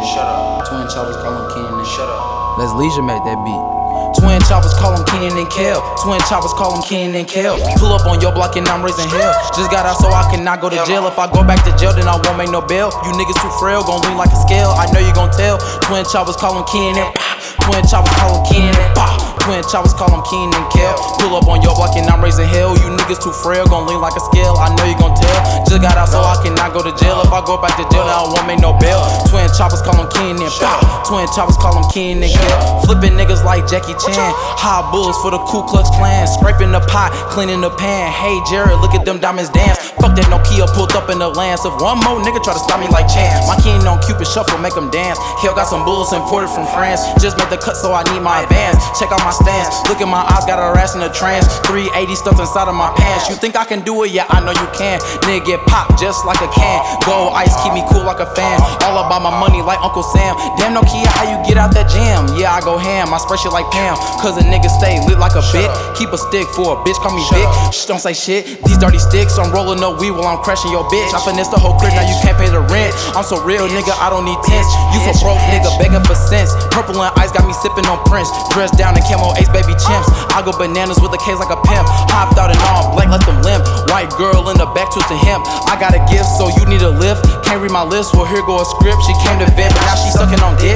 Keenan. Shut up. Twin choppers call him Keenan. Shut up. Let's Leisure make that beat. Twin choppers call him Keenan and Kel. Twin choppers call him Keenan and Kel. Pull up on your block and I'm raising hell. Just got out so I cannot go to jail. If I go back to jail, then I won't make no bail. You niggas too frail, gon' lean like a scale. I know you gon' tell. Twin choppers call him Keenan. Twin choppers call him Keenan. Twin choppers call him Keenan and Kel. Pull up on your block and I'm raising hell. You niggas too frail, gon' lean like a scale. I know you gon' tell. Just got out so I cannot go to jail. If I go back to jail, then I won't make no bail. Twin choppers call him Keenan. Twin choppers call him Keenan and Kel. Flipping niggas like Jackie Chan. Hot bullets for the Ku Klux Klan. Scraping the pot, cleaning the pan. Hey Jared, look at them diamonds dance. Fuck that Nokia pulled up in the Lance. If one more nigga try to stop me like Chance, my king on Cupid shuffle, make them dance. Hell got some bullets imported from France. Just made the cut so I need my advance. Check out my stance, look at my eyes, got a rash in the trance. 380 stuffed inside of my pants. You think I can do it? Yeah, I know you can. Nigga get popped just like a can. Gold ice keep me cool like a fan. All about my money like Uncle Sam. Damn Nokia, how you get out that jam? Yeah, I go ham, I spread shit like Pam. Cause a nigga stay lit like a bit. Keep a stick for a bitch, call me Vic. Shh, don't say shit, these dirty sticks. I'm rolling up weed while I'm crashing your bitch. I finesse the whole crib, now you can't pay the rent. I'm so real, nigga, I don't need tents. You so broke, nigga, begging for cents. Purple and ice got me sipping on Prince. Dressed down in camo ace, baby chimps. I go bananas with a case like a pimp. Hopped out in all black, let them limp. White girl in the back, twisting him. I got a gift, so you need a lift. Can't read my list, well here go a script. She came to vet, but now she sucking on dick.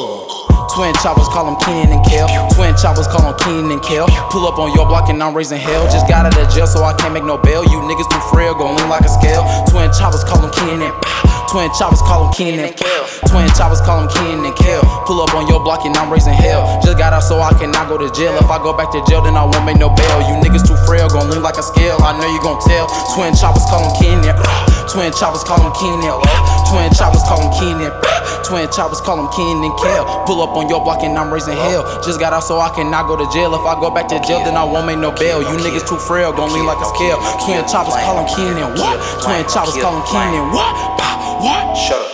Twin choppers call him Keenan and Kel. Twin choppers call him Keenan and Kel. Pull up on your block and I'm raising hell. Just got out of jail so I can't make no bail. You niggas too frail, gon' lean like a scale. Twin choppers call him Keenan. Twin choppers call him Keenan and Kel. Twin choppers call him Keenan and Kel. Pull up on your block and I'm raising hell. Just got out so I cannot go to jail. If I go back to jail, then I won't make no bail. You niggas too frail, gon' lean like a scale. I know you gon' tell. Twin choppers call him Keenan. Twin choppers call him Keenan. Twin choppers call him Keenan. Twin choppers call him Keenan and Kel. Pull up on your block and I'm raising hell. Just got out so I cannot go to jail. If I go back to jail, then I won't make no bail. You niggas too frail, gon' lean like a scale. Twin choppers call him Keenan. What? Twin choppers call him Keenan. What? Shut up.